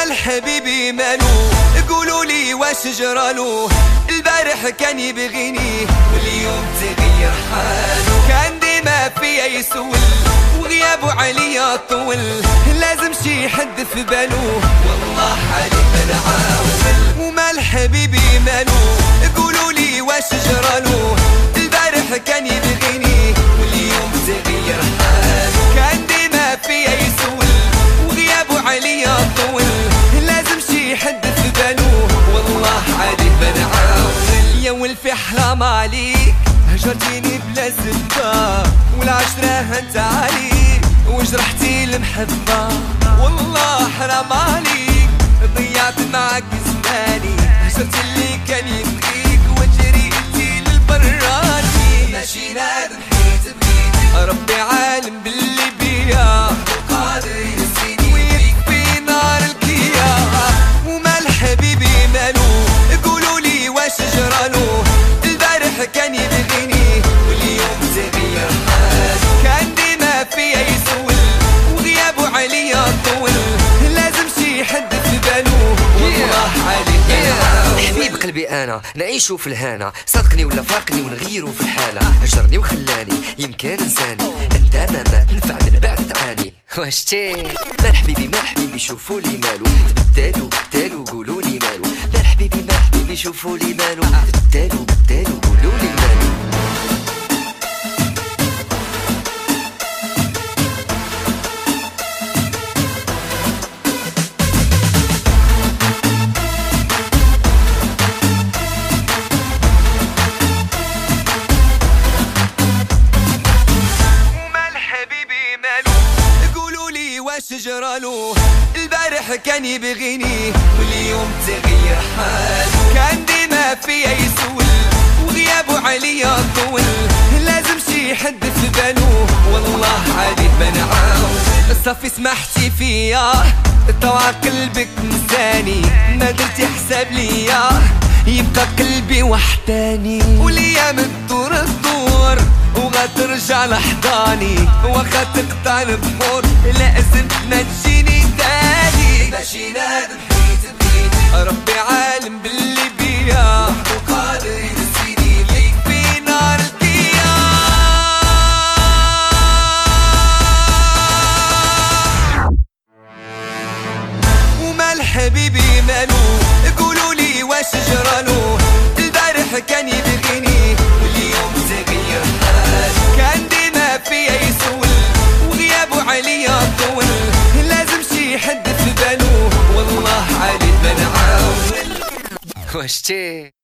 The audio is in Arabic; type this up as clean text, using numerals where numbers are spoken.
ومال حبيبي مالو؟ قولوا لي واش جرالو؟ البارح كان يبغيني واليوم تغير حالو، كان ديما فيا يسول وغيابه عليا طول، لازم شي حد في بالو والله حالي بنعاول. ومال حبيبي مالو؟ قولوا لي واش جرالو؟ البارح كان يبغيني واليوم تغير حالو، كان ديما فيا يسول وغيابه عليا طول، لازم شي حد في بالو والله حالي بنعاول. يا ولفي حرام عليك هجرتيني بلا سبة، والعشرة هنت عليك وجرحتي المحبة، والله حرام عليك ضيعت معاك زماني، هجرت اللي كان يبغيك وجريتي للبراني، ماشي نادم حيت بغيتك ربي عالم باللي بيا وقادر ينسيني ويكفي نار الكيا. ومال حبيبي مالو؟ قولوا لي واش جرالو؟ البارح كان يبغيني واليوم تغير حالو، كان ديما فيا يسول وغيابه عليا طول، لازم شي حد في بالو والله عليك حبيب قلبي انا نعيشو في الهنا، صدقني ولا فارقني ونغيرو في الحالة، هجرني وخلاني يمكن انساني، انت ما تنفع من بعد تعاني. واش تي مال حبيبي مال حبيبي شوفوا لي مالو؟ بدالو قولوا لي مالو؟ مال حبيبي مال حبيبي شوفوا لي مالو؟ بدالو قولوا لي مالو؟ واش جرالو؟ البارح كان يبغيني واليوم تغير حالو، كان ديما فيا يسول وغيابه عليا طول، لازم شي حد في بالو والله عليه بنعاول. صافي سمحتي فيا طوع قلبك نساني، ما درتي حساب ليا يبقى قلبي وحداني، والايام تدور وغترجع لحضاني، واخا تقطع البحور لازم ما تجيني تاني، ماشي نادم حيت بغيتك ربي عالم باللي بيا وقادر ينسيني ليك في نار الكيا. ومال حبيبي مالو؟ قولوا لي واش جرالو؟ البارح كان يبغيني واليوم تغير حالو، كان ديما فيا يسول وغيابه عليا طول، لازم شي حد في بالو والله عليه بنعاول. واش تي